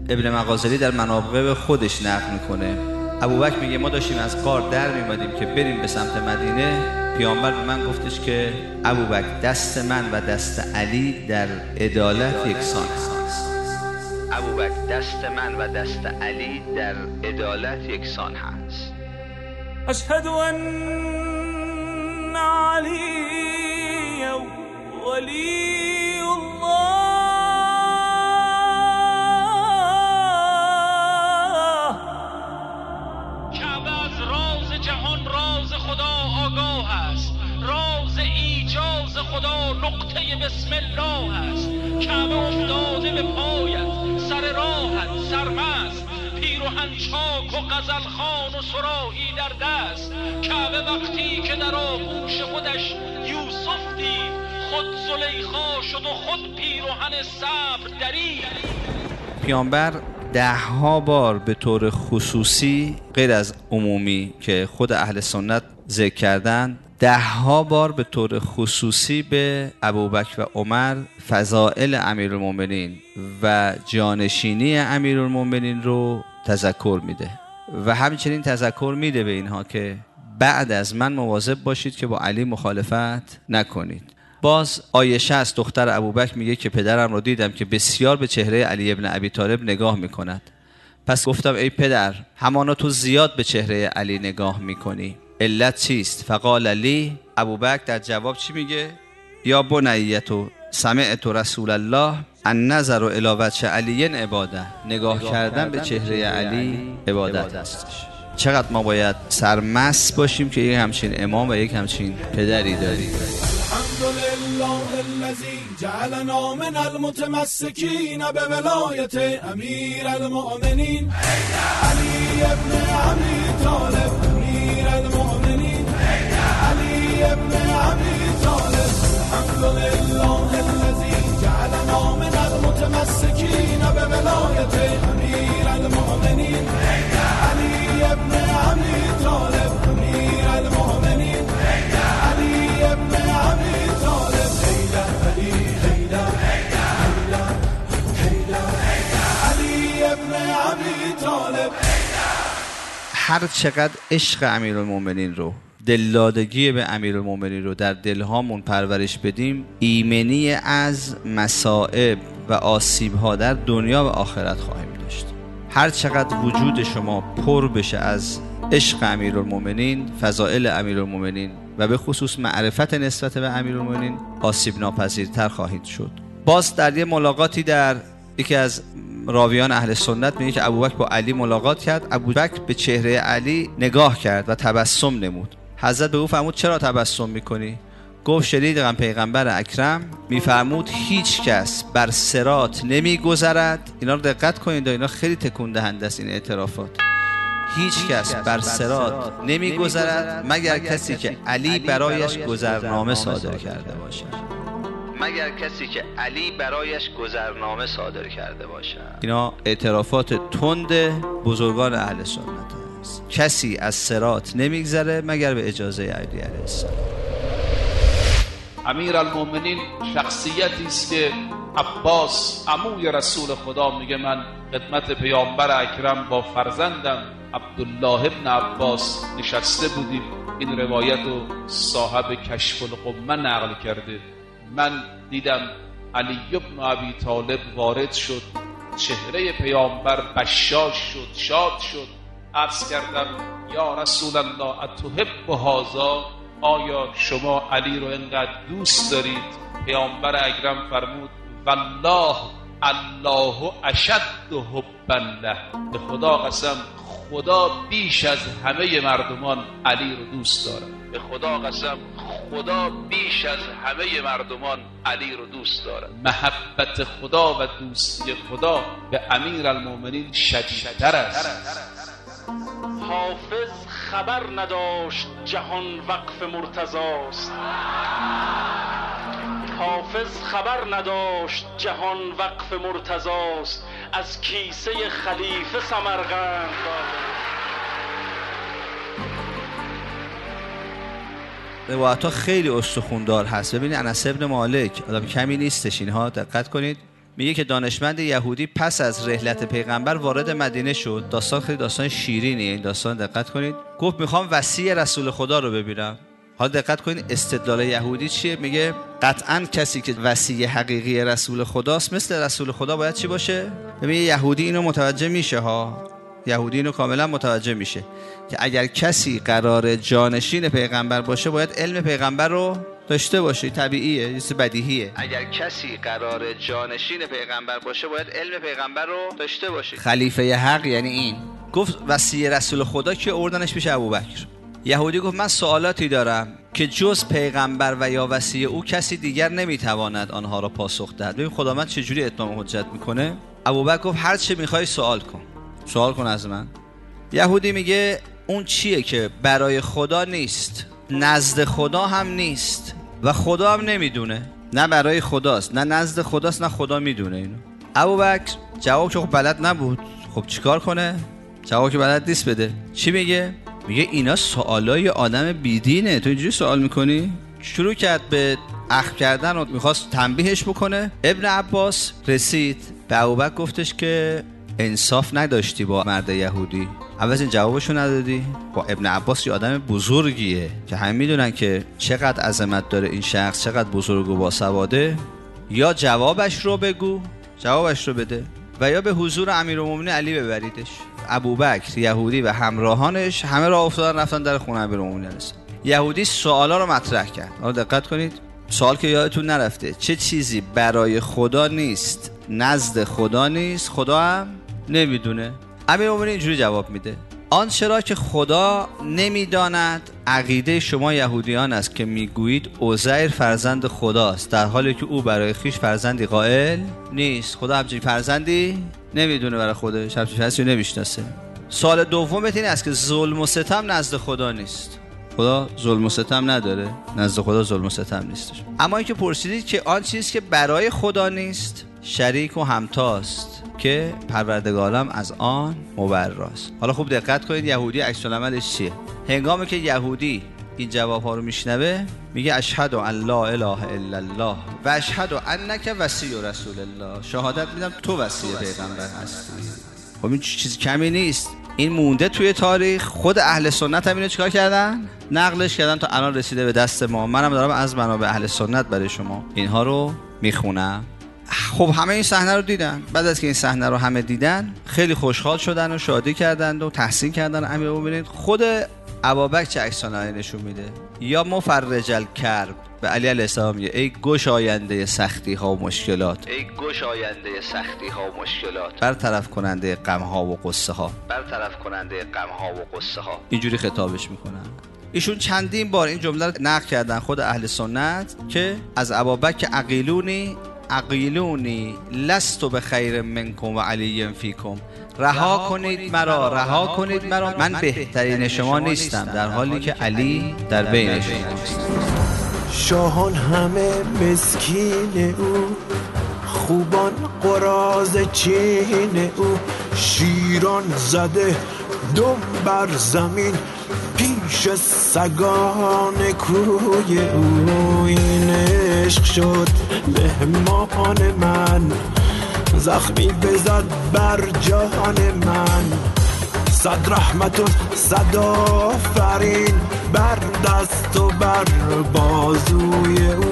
ابن مغازلی در مناقب خودش نقل میکنه. ابوبکر میگه ما داشتیم از غار در میمادیم که بریم به سمت مدینه، پیامبر به من گفتش که ابوبکر دست من و دست علی در عدالت یکسان است. ابوبکر دست من و دست علی در عدالت یکسان هست. اشهد ان علی ولی الله. کعبه از راز جهان راز خدا آگاه است، راز ایجاز خدا نقطه بسم الله است. کعبه افتاده به پایت، سر راحت سرمست، پیرهن چاک و غزل خوان و صراحی در دست. کعبه وقتی که در آغوش خودش یوسف دید، خود زلیخا شد و خود پیرهن صبر درید. پیامبر 10 بار به طور خصوصی غیر از عمومی که خود اهل سنت ذکر کردن، 10 بار به طور خصوصی به ابوبکر و عمر فضائل امیرالمومنین و جانشینی امیرالمومنین رو تذکر میده و همچنین تذکر میده به اینها که بعد از من مواظب باشید که با علی مخالفت نکنید. باز عایشه از دختر ابوبکر میگه که پدرم رو دیدم که بسیار به چهره علی ابن ابی طالب نگاه میکند. پس گفتم ای پدر، همانا تو زیاد به چهره علی نگاه میکنی، علت چیست؟ فقال لی، ابوبکر در جواب چی میگه؟ یا بنیتو سمعت رسول الله النظر الی وجه علی عباده، نگاه کردن به چهره علی عبادت هستش. چقدر ما باید سرمست باشیم که یک همچین امام و یک همچین پدری داریم. الحمدلله الذی جعلنا من المتمسکین بولایت امیر المؤمنین علی ابن ابی طالب. امیر المؤمنین علی ابن ابی طالب. الحمدلله الذی جعلنا من المتمسکین بولایت امیر المؤمنین علی ابن ابی طالب. امیر المؤمنین علی ابن ابی طالب. حیدر علی حیدر حیدر حیدر علی ابن ابی طالب. هر چقدر عشق امیرالمومنین رو، دلدادگی به امیرالمومنین رو در دلهامون پرورش بدیم، ایمنی از مصائب و آسیب‌ها در دنیا و آخرت خواهیم داشت. هر چقدر وجود شما پر بشه از عشق امیرالمومنین، فضائل امیرالمومنین و به خصوص معرفت نسبت به امیرالمومنین، آسیب ناپذیرتر خواهید شد. باز در یه ملاقاتی در یکی از راویان اهل سنت میگه که ابوبکر با علی ملاقات کرد. ابوبکر به چهره علی نگاه کرد و تبسم نمود. حضرت به او فرمود چرا تبسم میکنی؟ گفت شنیدم پیغمبر اکرم میفرمود هیچ کس بر صراط نمیگذرد. اینا رو دقت کنید، اینا خیلی تکون دهنده است این اعترافات. هیچ کس بر صراط نمیگذرد مگر کسی که علی برایش گذرنامه صادر کرده باشد. مگر کسی که علی برایش گذرنامه صادر کرده باشد. اینا اعترافات تند بزرگان اهل سنت است. کسی از صراط نمیگذره مگر به اجازه علی علیه السلام. امیرالمومنین شخصیتی است که عباس عموی رسول خدا میگه من خدمت پیامبر اکرم با فرزندم عبدالله ابن عباس نشسته بودیم. این روایت رو صاحب کشف الغمه نقل کرده. من دیدم علی ابن ابی طالب وارد شد، چهره پیامبر بشاش شد، شاد شد. عرض کردم یا رسول الله اتحب هذا، آیا شما علی رو انقدر دوست دارید؟ پیامبر اکرم فرمود والله الله اشد حبا له، به خدا قسم خدا بیش از همه مردمان علی رو دوست داره. به خدا قسم خدا بیش از همه مردمان علی رو دوست داره. محبت خدا و دوستی خدا به امیرالمومنین شدیدتر است. حافظ خبر نداشت جهان وقف مرتضاست. حافظ خبر نداشت جهان وقف مرتضاست. از کیسه خلیفه سمرقند روایت‌ها خیلی استخوندار هست. ببینید انس ابن مالک آدم کمی نیستش، اینها دقت کنید. میگه که دانشمند یهودی پس از رحلت پیغمبر وارد مدینه شد. داستان خیلی داستان شیرینیه این داستان، دقت کنید. گفت میخوام وصی رسول خدا رو ببینم. حالا دقت کنید استدلال یهودی چیه؟ میگه قطعاً کسی که وصی حقیقی رسول خداست مثل رسول خدا باید چی باشه؟ ببین یهودی اینو متوجه میشه ها، یهودی اینو کاملا متوجه میشه که اگر کسی قرار جانشین پیغمبر باشه باید علم پیغمبر رو داشته باشه. طبیعیه، یه چیز بدیهیه. اگر کسی قرار جانشین پیغمبر باشه باید علم پیغمبر رو داشته باشه. خلیفه حق یعنی این. گفت وصی رسول خدا که آوردنش پیش ابوبکر. یهودی گفت من سوالاتی دارم که جز پیغمبر و یا وصی او کسی دیگر نمیتواند آنها را پاسخ دهد. ببین خداوند چجوری اتمام حجت میکنه. ابوبکر گفت هر چه میخوای سوال کن از من. یهودی میگه اون چیه که برای خدا نیست، نزد خدا هم نیست و خدا هم نمیدونه. نه برای خداست، نه نزد خداست، نه خدا میدونه اینو. ابوبکر جواب که خب بلد نبود، خب چیکار کنه؟ جواب که بلد نیست بده. چی میگه؟ میگه اینا سوالای آدم بیدینه، تو اینجوری سوال میکنی؟ شروع کرد به اخم کردن و میخواست تنبیهش بکنه. ابن عباس رسید به ابوبکر گفتش که انصاف نداشتی با مرد یهودی، اول این جوابشو ندادی. با ابن عباس یه آدم بزرگیه که همه میدونن که چقدر عظمت داره این شخص، چقدر بزرگ و باسواده. یا جوابش رو بگو، جوابش رو بده، و یا به حضور امیرالمومنین علی ببریدش. ابوبکر یهودی و همراهانش همه راه افتادن رفتن در خونه امیرالمومنین. یهودی سوالا رو مطرح کرد. حالا دقت کنید، سوال که یادتون نرفته، چه چیزی برای خدا نیست، نزد خدا نیست، خدا هم نمیدونه. امیرالمومنین اینجوری جواب میده: آنچه را که خدا نمیداند عقیده شما یهودیان است که میگویید عزیر فرزند خداست، در حالی که او برای خیش فرزندی قائل نیست. خدا همچین فرزندی نمیدونه برای خودش، همچین فرزندی نمیشناسه. سوال دومت این است که ظلم و ستم نزد خدا نیست. خدا ظلم و ستم نداره، نزد خدا ظلم و ستم نیستش. اما اینکه پرسیدید که آن چیزی که برای خدا نیست شریک و همتاست که پروردگارم از آن مبراست. حالا خوب دقت کنید یهودی عکس العملش چیه. هنگامی که یهودی این جواب‌ها رو میشنوه میگه اشهد ان لا اله الا الله و اشهد انک وصی رسول الله، شهادت میدم تو وصی پیغمبر هستی. خب این چیز کمی نیست، این مونده توی تاریخ. خود اهل سنت هم اینو چیکار کردن؟ نقلش کردن تا الان رسیده به دست ما. منم دارم از منابع اهل سنت برای شما اینها رو میخونم. خب همه این صحنه رو دیدن. بعد از که این صحنه رو همه دیدن خیلی خوشحال شدن و شادی کردند و تحسین کردن امیرالمومنین. خود ابوبکر چه عکس‌العملی نشون میده؟ یا مفرج الکرب، به علی علیه السلام میگه ای گشاینده سختی ها و مشکلات، ای گشاینده سختی ها و مشکلات، برطرف کننده غم ها و غصه ها، برطرف کننده غم ها و غصه ها. اینجوری خطابش میکنن. ایشون چندین بار این جمله رو نقل کردن خود اهل سنت که از ابوبکر عقیلونی لست بخیر منکم و علی فیکم، رها کنید مرا، رها کنید مرا، من بهترین شما نیستم در حالی که علی در بین شماست. شاهان همه مسکین او، خوبان قراض چین او، شیران زده دم بر زمین پیش سگان کوی او. این عشق شد مهمان من، زخمی بزد بر جان من، صد رحمت و صد آفرین بر دست و بر بازوی او.